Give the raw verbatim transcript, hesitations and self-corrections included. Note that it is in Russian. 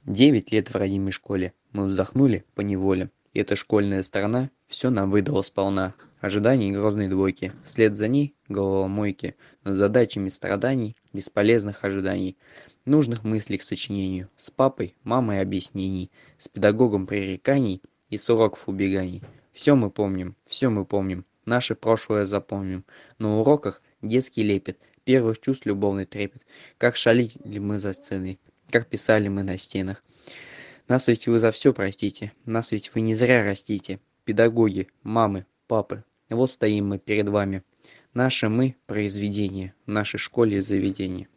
Девять лет в родимой школе мы вздохнули поневоле. И эта школьная страна все нам выдала сполна. Ожиданий грозной двойки, вслед за ней головомойки, над задачами страданий, бесполезных ожиданий, нужных мыслей к сочинению, с папой, мамой объяснений, с педагогом пререканий и с уроков убеганий. Все мы помним, все мы помним, наше прошлое запомним. На уроках детский лепет, первых чувств любовный трепет, как шалили мы за сценой, как писали мы на стенах. Нас ведь вы за все простите, нас ведь вы не зря растите. Педагоги, мамы, папы, вот стоим мы перед вами. Наше мы произведение, в нашей школе заведение.